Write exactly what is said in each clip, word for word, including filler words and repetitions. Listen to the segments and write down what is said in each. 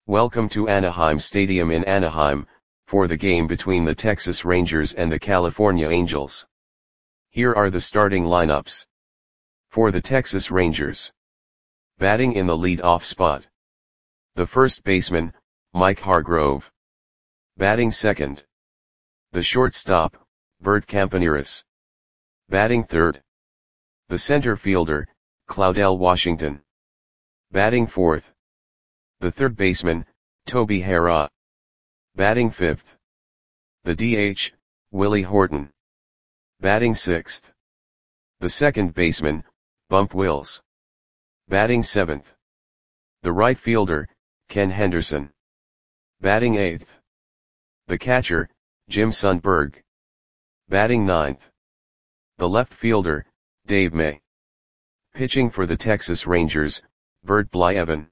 Welcome to Anaheim Stadium in Anaheim, for the game between the Texas Rangers and the California Angels. Here are the starting lineups. For the Texas Rangers. Batting in the lead-off spot. The first baseman, Mike Hargrove. Batting second. The shortstop, Bert Campaneris. Batting third. The center fielder, Claudell Washington. Batting fourth. The third baseman, Toby Harrah. Batting fifth. The D H, Willie Horton. Batting sixth. The second baseman, Bump Wills. Batting seventh. The right fielder, Ken Henderson. Batting eighth. The catcher, Jim Sundberg. Batting ninth. The left fielder, Dave May. Pitching for the Texas Rangers, Bert Blyleven.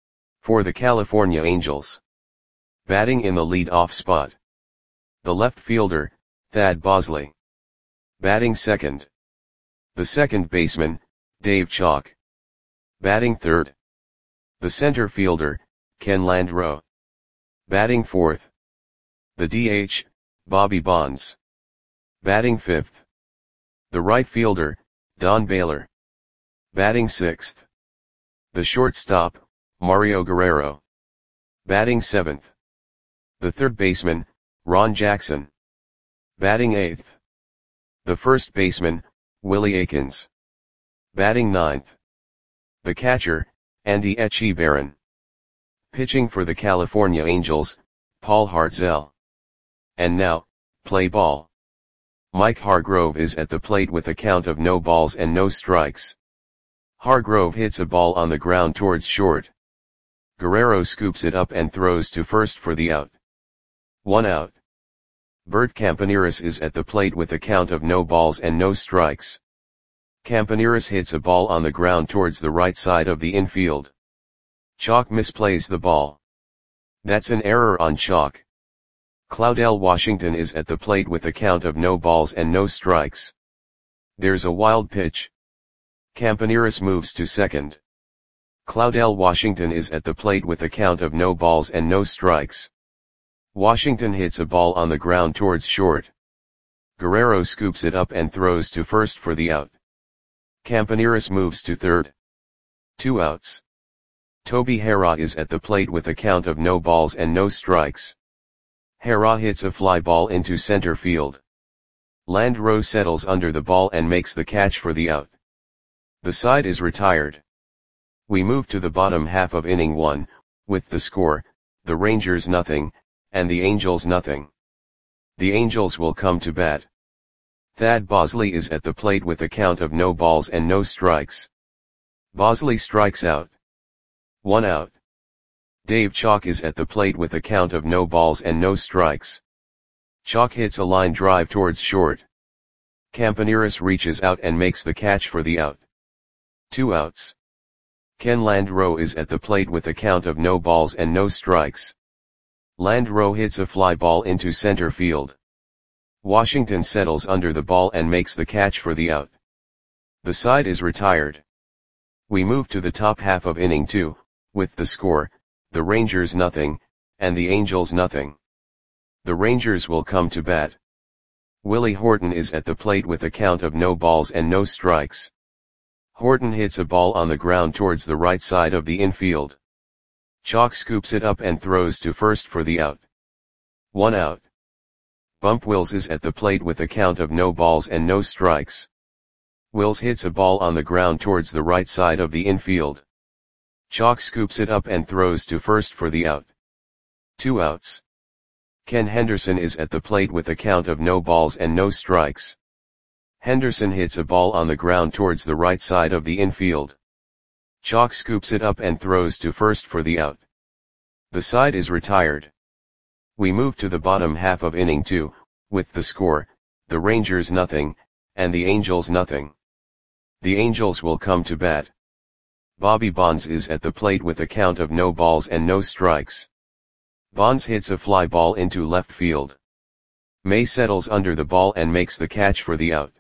For the California Angels. Batting in the lead-off spot. The left fielder, Thad Bosley. Batting second. The second baseman, Dave Chalk. Batting third. The center fielder, Ken Landreau. Batting fourth. The D H, Bobby Bonds. Batting fifth. The right fielder, Don Baylor. Batting sixth. The shortstop, Mario Guerrero. Batting seventh. The third baseman, Ron Jackson. Batting eighth. The first baseman, Willie Aikens. Batting ninth. The catcher, Andy Etchebarren. Pitching for the California Angels, Paul Hartzell. And now, play ball. Mike Hargrove is at the plate with a count of no balls and no strikes. Hargrove hits a ball on the ground towards short. Guerrero scoops it up and throws to first for the out. One out. Bert Campaneris is at the plate with a count of no balls and no strikes. Campaneris hits a ball on the ground towards the right side of the infield. Chalk misplays the ball. That's an error on Chalk. Claudell Washington is at the plate with a count of no balls and no strikes. There's a wild pitch. Campaneris moves to second. Claudell Washington is at the plate with a count of no balls and no strikes. Washington hits a ball on the ground towards short. Guerrero scoops it up and throws to first for the out. Campaneris moves to third. Two outs. Toby Harrah is at the plate with a count of no balls and no strikes. Harrah hits a fly ball into center field. Landreau settles under the ball and makes the catch for the out. The side is retired. We move to the bottom half of inning one, with the score, the Rangers nothing, and the Angels nothing. The Angels will come to bat. Thad Bosley is at the plate with a count of no balls and no strikes. Bosley strikes out. One out. Dave Chalk is at the plate with a count of no balls and no strikes. Chalk hits a line drive towards short. Campaneris reaches out and makes the catch for the out. Two outs. Ken Landreau is at the plate with a count of no balls and no strikes. Landreau hits a fly ball into center field. Washington settles under the ball and makes the catch for the out. The side is retired. We move to the top half of inning two, with the score, the Rangers nothing, and the Angels nothing. The Rangers will come to bat. Willie Horton is at the plate with a count of no balls and no strikes. Horton hits a ball on the ground towards the right side of the infield. Chalk scoops it up and throws to first for the out. One out. Bump Wills is at the plate with a count of no balls and no strikes. Wills hits a ball on the ground towards the right side of the infield. Chalk scoops it up and throws to first for the out. Two outs. Ken Henderson is at the plate with a count of no balls and no strikes. Henderson hits a ball on the ground towards the right side of the infield. Chalk scoops it up and throws to first for the out. The side is retired. We move to the bottom half of inning two, with the score, the Rangers nothing, and the Angels nothing. The Angels will come to bat. Bobby Bonds is at the plate with a count of no balls and no strikes. Bonds hits a fly ball into left field. May settles under the ball and makes the catch for the out.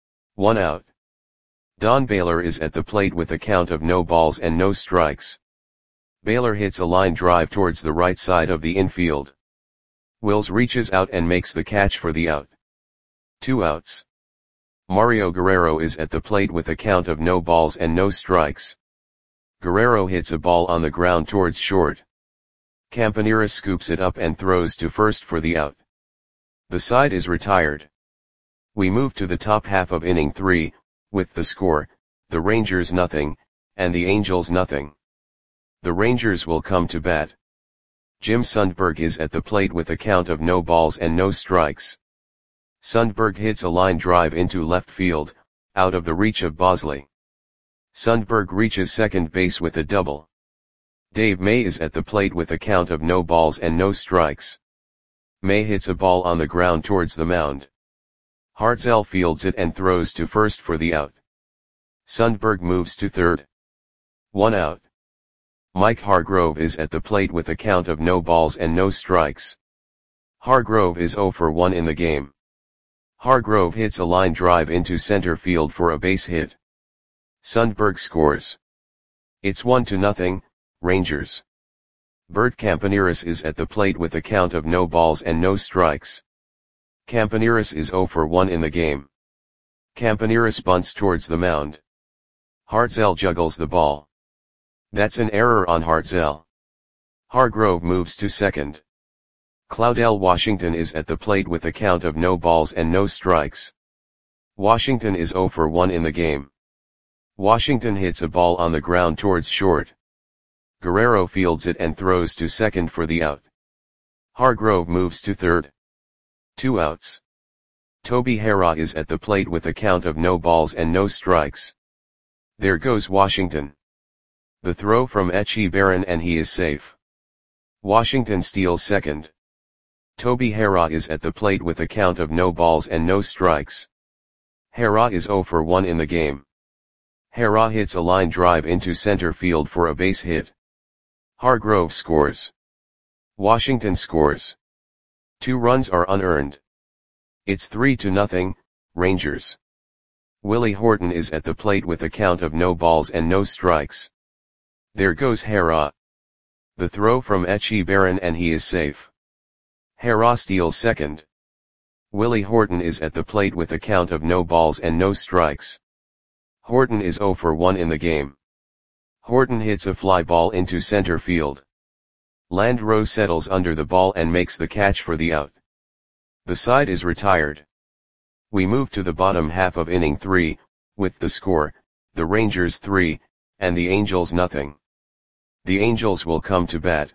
One out. Don Baylor is at the plate with a count of no balls and no strikes. Baylor hits a line drive towards the right side of the infield. Wills reaches out and makes the catch for the out. Two outs. Mario Guerrero is at the plate with a count of no balls and no strikes. Guerrero hits a ball on the ground towards short. Campaneris scoops it up and throws to first for the out. The side is retired. We move to the top half of inning three, with the score, the Rangers nothing, and the Angels nothing. The Rangers will come to bat. Jim Sundberg is at the plate with a count of no balls and no strikes. Sundberg hits a line drive into left field, out of the reach of Bosley. Sundberg reaches second base with a double. Dave May is at the plate with a count of no balls and no strikes. May hits a ball on the ground towards the mound. Hartzell fields it and throws to first for the out. Sundberg moves to third. One out. Mike Hargrove is at the plate with a count of no balls and no strikes. Hargrove is oh for one in the game. Hargrove hits a line drive into center field for a base hit. Sundberg scores. It's one to nothing, Rangers. Bert Campaneris is at the plate with a count of no balls and no strikes. Campaneris is oh for one in the game. Campaneris bunts towards the mound. Hartzell juggles the ball. That's an error on Hartzell. Hargrove moves to second. Claudel Washington is at the plate with a count of no balls and no strikes. Washington is oh for one in the game. Washington hits a ball on the ground towards short. Guerrero fields it and throws to second for the out. Hargrove moves to third. Two outs. Toby Harrah is at the plate with a count of no balls and no strikes. There goes Washington. The throw from Echebarren and he is safe. Washington steals second. Toby Harrah is at the plate with a count of no balls and no strikes. Harrah is oh for one in the game. Harrah hits a line drive into center field for a base hit. Hargrove scores. Washington scores. Two runs are unearned. It's three to nothing, Rangers. Willie Horton is at the plate with a count of no balls and no strikes. There goes Harrah. The throw from Echebarren and he is safe. Harrah steals second. Willie Horton is at the plate with a count of no balls and no strikes. Horton is oh for one in the game. Horton hits a fly ball into center field. Landreau settles under the ball and makes the catch for the out. The side is retired. We move to the bottom half of inning three, with the score, the Rangers three, and the Angels nothing. The Angels will come to bat.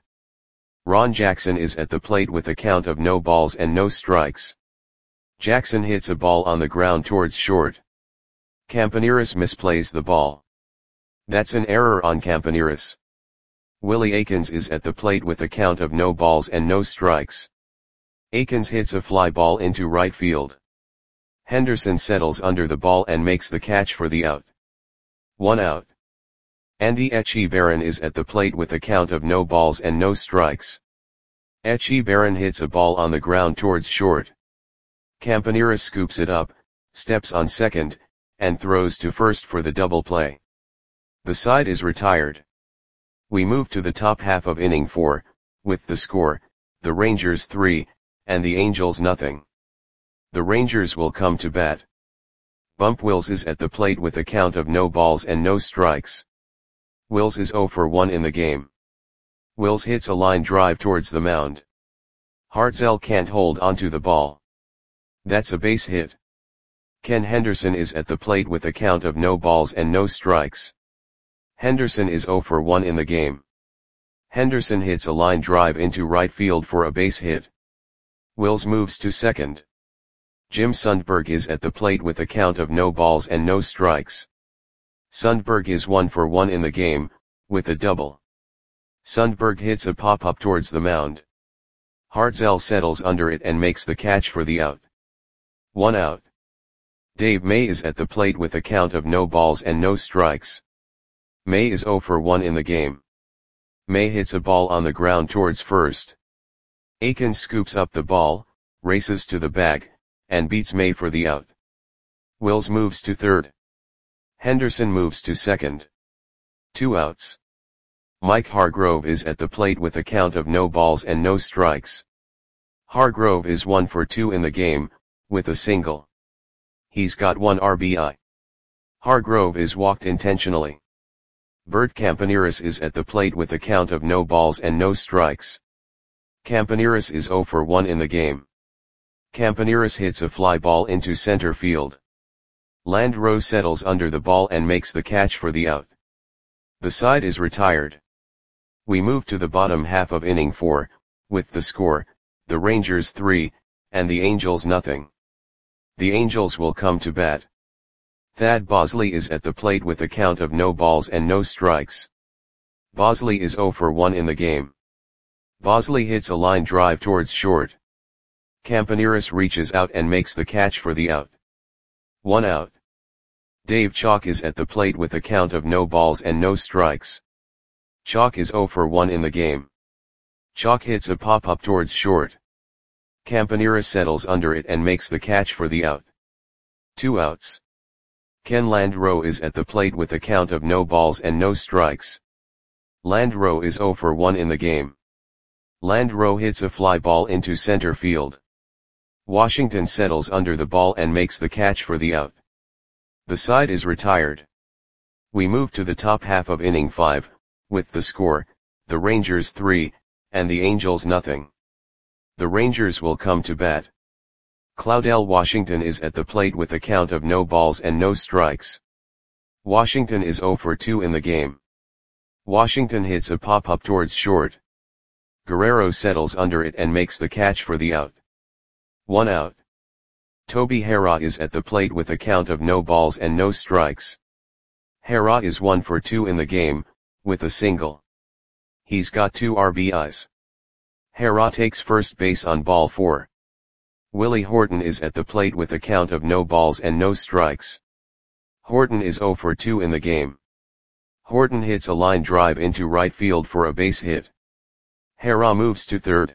Ron Jackson is at the plate with a count of no balls and no strikes. Jackson hits a ball on the ground towards short. Campaneris misplays the ball. That's an error on Campaneris. Willie Aikens is at the plate with a count of no balls and no strikes. Aikens hits a fly ball into right field. Henderson settles under the ball and makes the catch for the out. One out. Andy Echebarren is at the plate with a count of no balls and no strikes. Echebarren hits a ball on the ground towards short. Campaneris scoops it up, steps on second, and throws to first for the double play. The side is retired. We move to the top half of inning four, with the score, the Rangers three, and the Angels nothing. The Rangers will come to bat. Bump Wills is at the plate with a count of no balls and no strikes. Wills is oh for one in the game. Wills hits a line drive towards the mound. Hartzell can't hold onto the ball. That's a base hit. Ken Henderson is at the plate with a count of no balls and no strikes. Henderson is oh for one in the game. Henderson hits a line drive into right field for a base hit. Wills moves to second. Jim Sundberg is at the plate with a count of no balls and no strikes. Sundberg is one for one in the game, with a double. Sundberg hits a pop-up towards the mound. Hartzell settles under it and makes the catch for the out. One out. Dave May is at the plate with a count of no balls and no strikes. May is oh for one in the game. May hits a ball on the ground towards first. Aikens scoops up the ball, races to the bag, and beats May for the out. Wills moves to third. Henderson moves to second. Two outs. Mike Hargrove is at the plate with a count of no balls and no strikes. Hargrove is one for two in the game, with a single. He's got one R B I. Hargrove is walked intentionally. Bert Campaneris is at the plate with a count of no balls and no strikes. Campaneris is zero for one in the game. Campaneris hits a fly ball into center field. Landreau settles under the ball and makes the catch for the out. The side is retired. We move to the bottom half of inning four, with the score, the Rangers three, and the Angels nothing. The Angels will come to bat. Thad Bosley is at the plate with a count of no balls and no strikes. Bosley is zero for one in the game. Bosley hits a line drive towards short. Campaneris reaches out and makes the catch for the out. One out. Dave Chalk is at the plate with a count of no balls and no strikes. Chalk is zero for one in the game. Chalk hits a pop-up towards short. Campaneris settles under it and makes the catch for the out. Two outs. Ken Landreau is at the plate with a count of no balls and no strikes. Landreau is zero for one in the game. Landreau hits a fly ball into center field. Washington settles under the ball and makes the catch for the out. The side is retired. We move to the top half of inning five, with the score, the Rangers three, and the Angels nothing. The Rangers will come to bat. Claudell Washington is at the plate with a count of no balls and no strikes. Washington is zero for two in the game. Washington hits a pop-up towards short. Guerrero settles under it and makes the catch for the out. One out. Toby Harrah is at the plate with a count of no balls and no strikes. Harrah is one for two in the game, with a single. He's got two R B Is. Harrah takes first base on ball four. Willie Horton is at the plate with a count of no balls and no strikes. Horton is zero for two in the game. Horton hits a line drive into right field for a base hit. Harrah moves to third.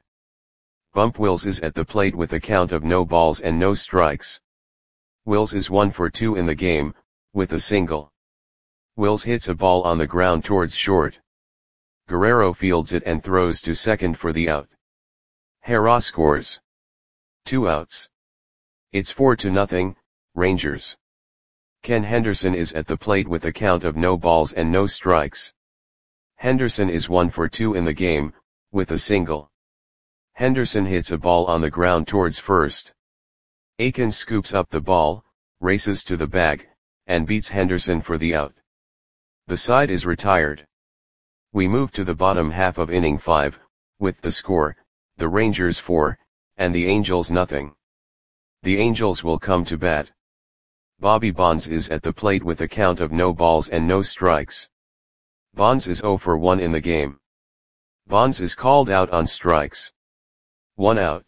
Bump Wills is at the plate with a count of no balls and no strikes. Wills is one for two in the game, with a single. Wills hits a ball on the ground towards short. Guerrero fields it and throws to second for the out. Harrah scores. Two outs. It's four to nothing, Rangers. Ken Henderson is at the plate with a count of no balls and no strikes. Henderson is one for two in the game, with a single. Henderson hits a ball on the ground towards first. Aiken scoops up the ball, races to the bag, and beats Henderson for the out. The side is retired. We move to the bottom half of inning five, with the score, the Rangers four, and the Angels nothing. The Angels will come to bat. Bobby Bonds is at the plate with a count of no balls and no strikes. Bonds is zero for one in the game. Bonds is called out on strikes. One out.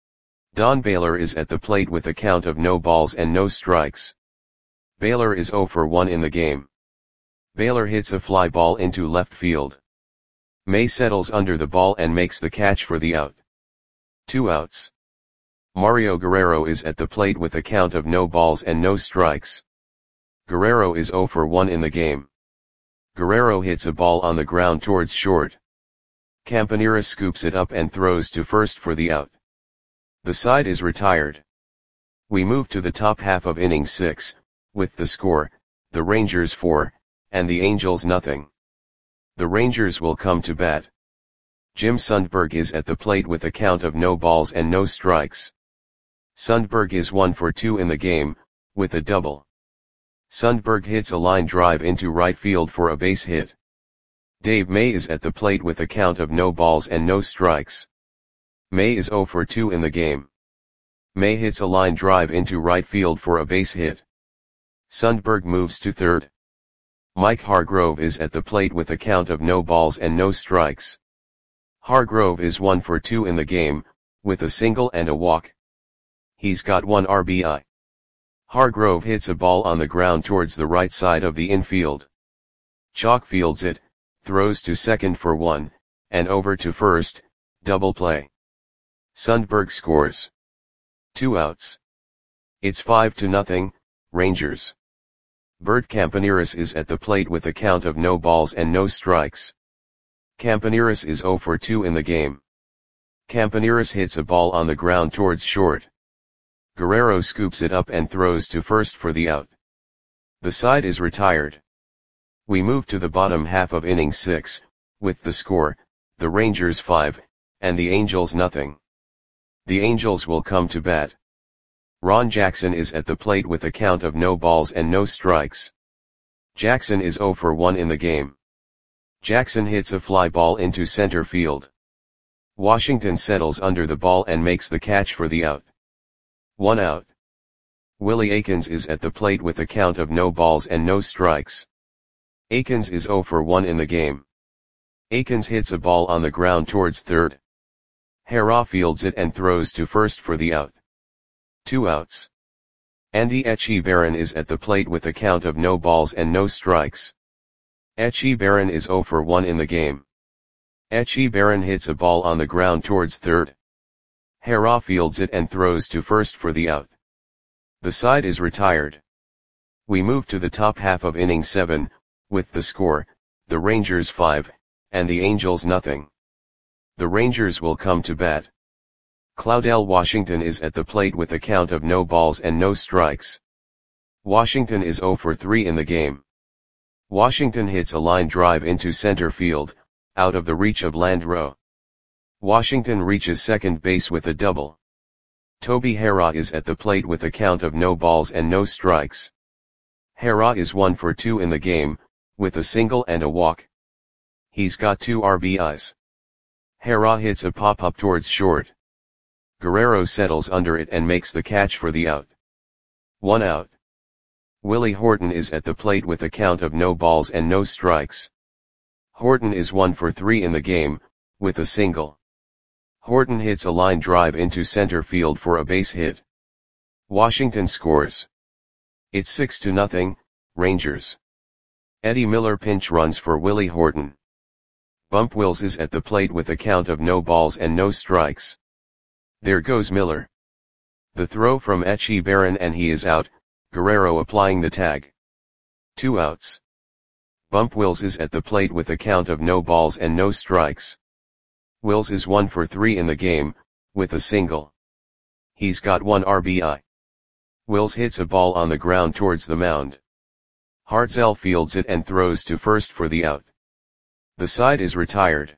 Don Baylor is at the plate with a count of no balls and no strikes. Baylor is zero for one in the game. Baylor hits a fly ball into left field. May settles under the ball and makes the catch for the out. Two outs. Mario Guerrero is at the plate with a count of no balls and no strikes. Guerrero is zero for one in the game. Guerrero hits a ball on the ground towards short. Campaneris scoops it up and throws to first for the out. The side is retired. We move to the top half of inning six, with the score, the Rangers four, and the Angels nothing. The Rangers will come to bat. Jim Sundberg is at the plate with a count of no balls and no strikes. Sundberg is one for two in the game, with a double. Sundberg hits a line drive into right field for a base hit. Dave May is at the plate with a count of no balls and no strikes. May is zero for two in the game. May hits a line drive into right field for a base hit. Sundberg moves to third. Mike Hargrove is at the plate with a count of no balls and no strikes. Hargrove is one for two in the game, with a single and a walk. He's got one R B I. Hargrove hits a ball on the ground towards the right side of the infield. Chalk fields it, throws to second for one, and over to first, double play. Sundberg scores. Two outs. It's five to nothing, Rangers. Bert Campaneris is at the plate with a count of no balls and no strikes. Campaneris is zero for two in the game. Campaneris hits a ball on the ground towards short. Guerrero scoops it up and throws to first for the out. The side is retired. We move to the bottom half of inning six, with the score, the Rangers five, and the Angels nothing. The Angels will come to bat. Ron Jackson is at the plate with a count of no balls and no strikes. Jackson is zero for one in the game. Jackson hits a fly ball into center field. Washington settles under the ball and makes the catch for the out. One out. Willie Aikens is at the plate with a count of no balls and no strikes. Aikens is zero for one in the game. Aikens hits a ball on the ground towards third. Hara fields it and throws to first for the out. Two outs. Andy Etchebarren is at the plate with a count of no balls and no strikes. Etchebarren is zero for one in the game. Etchebarren hits a ball on the ground towards third. Hara fields it and throws to first for the out. The side is retired. We move to the top half of inning seven, with the score, the Rangers five, and the Angels nothing. The Rangers will come to bat. Claudel Washington is at the plate with a count of no balls and no strikes. Washington is zero for three in the game. Washington hits a line drive into center field, out of the reach of Landreau. Washington reaches second base with a double. Toby Hara is at the plate with a count of no balls and no strikes. Hara is one for two in the game, with a single and a walk. He's got two R B Is. Hara hits a pop-up towards short. Guerrero settles under it and makes the catch for the out. One out. Willie Horton is at the plate with a count of no balls and no strikes. Horton is one for three in the game, with a single. Horton hits a line drive into center field for a base hit. Washington scores. It's six to nothing, Rangers. Eddie Miller pinch runs for Willie Horton. Bump Wills is at the plate with a count of no balls and no strikes. There goes Miller. The throw from Etchebarren and he is out, Guerrero applying the tag. Two outs. Bump Wills is at the plate with a count of no balls and no strikes. Wills is one for three in the game, with a single. He's got one R B I. Wills hits a ball on the ground towards the mound. Hartzell fields it and throws to first for the out. The side is retired.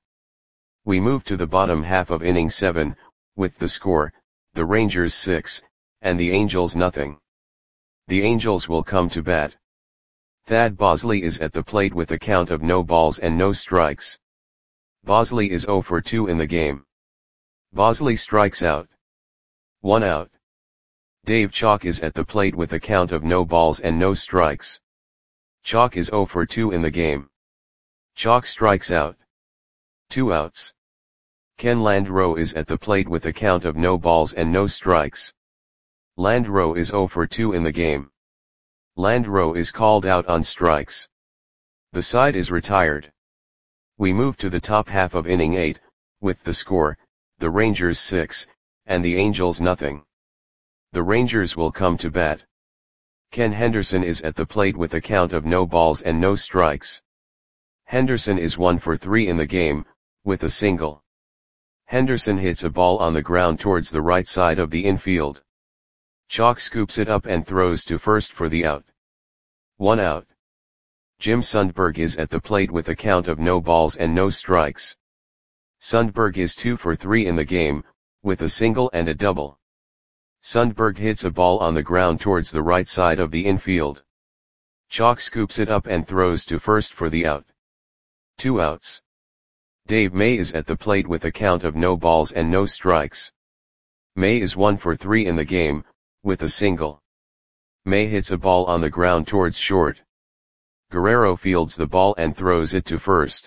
We move to the bottom half of inning seven, with the score, the Rangers six, and the Angels nothing. The Angels will come to bat. Thad Bosley is at the plate with a count of no balls and no strikes. Bosley is zero for two in the game. Bosley strikes out. One out. Dave Chalk is at the plate with a count of no balls and no strikes. Chalk is zero for two in the game. Chalk strikes out. Two outs. Ken Landreau is at the plate with a count of no balls and no strikes. Landreau is zero for two in the game. Landreau is called out on strikes. The side is retired. We move to the top half of inning eight, with the score, the Rangers six, and the Angels nothing. The Rangers will come to bat. Ken Henderson is at the plate with a count of no balls and no strikes. Henderson is one for three in the game, with a single. Henderson hits a ball on the ground towards the right side of the infield. Chalk scoops it up and throws to first for the out. One out. Jim Sundberg is at the plate with a count of no balls and no strikes. Sundberg is two for three in the game, with a single and a double. Sundberg hits a ball on the ground towards the right side of the infield. Chalk scoops it up and throws to first for the out. Two outs. Dave May is at the plate with a count of no balls and no strikes. May is one for three in the game, with a single. May hits a ball on the ground towards short. Guerrero fields the ball and throws it to first.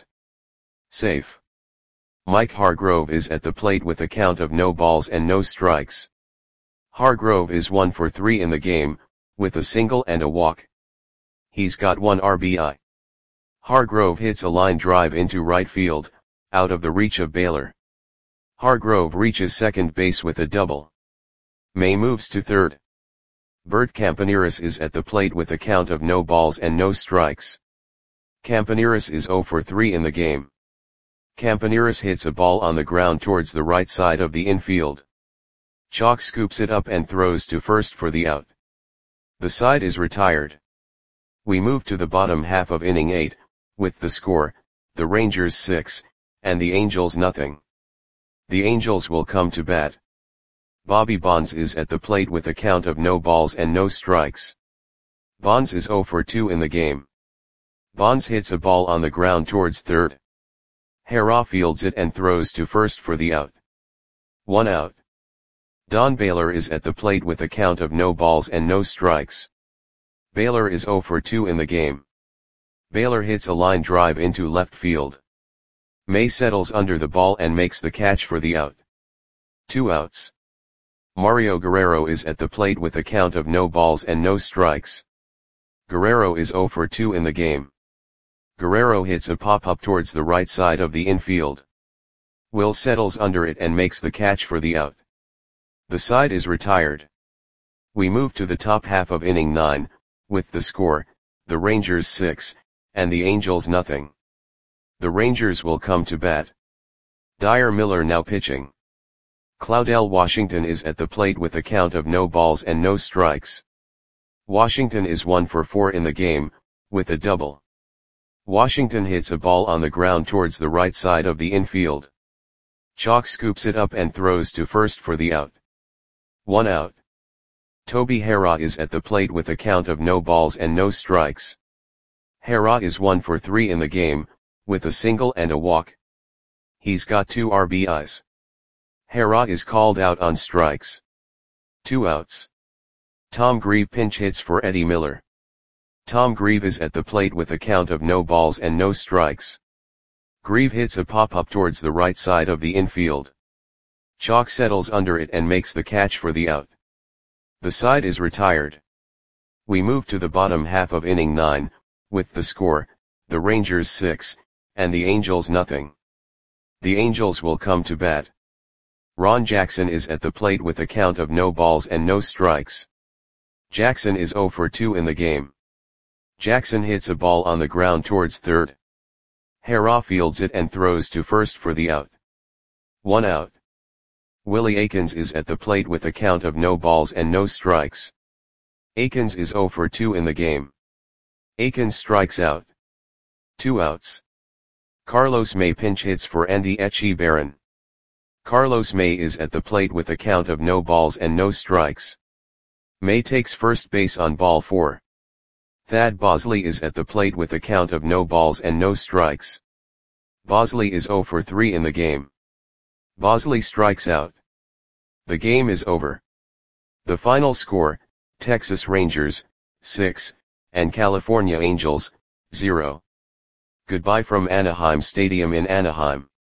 Safe. Mike Hargrove is at the plate with a count of no balls and no strikes. Hargrove is one for three in the game, with a single and a walk. He's got one R B I. Hargrove hits a line drive into right field, out of the reach of Baylor. Hargrove reaches second base with a double. May moves to third. Bert Campaneris is at the plate with a count of no balls and no strikes. Campaneris is zero for three in the game. Campaneris hits a ball on the ground towards the right side of the infield. Chalk scoops it up and throws to first for the out. The side is retired. We move to the bottom half of inning eight, with the score, the Rangers six, and the Angels nothing. The Angels will come to bat. Bobby Bonds is at the plate with a count of no balls and no strikes. Bonds is oh for two in the game. Bonds hits a ball on the ground towards third. Harrah fields it and throws to first for the out. One out. Don Baylor is at the plate with a count of no balls and no strikes. Baylor is oh for two in the game. Baylor hits a line drive into left field. May settles under the ball and makes the catch for the out. Two outs. Mario Guerrero is at the plate with a count of no balls and no strikes. Guerrero is oh for two in the game. Guerrero hits a pop-up towards the right side of the infield. Will settles under it and makes the catch for the out. The side is retired. We move to the top half of inning nine, with the score, the Rangers six, and the Angels nothing. The Rangers will come to bat. Dyer Miller now pitching. Claudell Washington is at the plate with a count of no balls and no strikes. Washington is one for four in the game, with a double. Washington hits a ball on the ground towards the right side of the infield. Chalk scoops it up and throws to first for the out. One out. Toby Harrah is at the plate with a count of no balls and no strikes. Harrah is one for three in the game, with a single and a walk. He's got two R B Is. Harrah is called out on strikes. Two outs. Tom Grieve pinch hits for Eddie Miller. Tom Grieve is at the plate with a count of no balls and no strikes. Grieve hits a pop-up towards the right side of the infield. Chalk settles under it and makes the catch for the out. The side is retired. We move to the bottom half of inning nine, with the score, the Rangers six, and the Angels nothing. The Angels will come to bat. Ron Jackson is at the plate with a count of no balls and no strikes. Jackson is oh for two in the game. Jackson hits a ball on the ground towards third. Harrah fields it and throws to first for the out. One out. Willie Aikens is at the plate with a count of no balls and no strikes. Aikens is oh for two in the game. Aikens strikes out. Two outs. Carlos May pinch hits for Andy Etchebarren. Carlos May is at the plate with a count of no balls and no strikes. May takes first base on ball four. Thad Bosley is at the plate with a count of no balls and no strikes. Bosley is oh for three in the game. Bosley strikes out. The game is over. The final score, Texas Rangers, six, and California Angels, zero. Goodbye from Anaheim Stadium in Anaheim.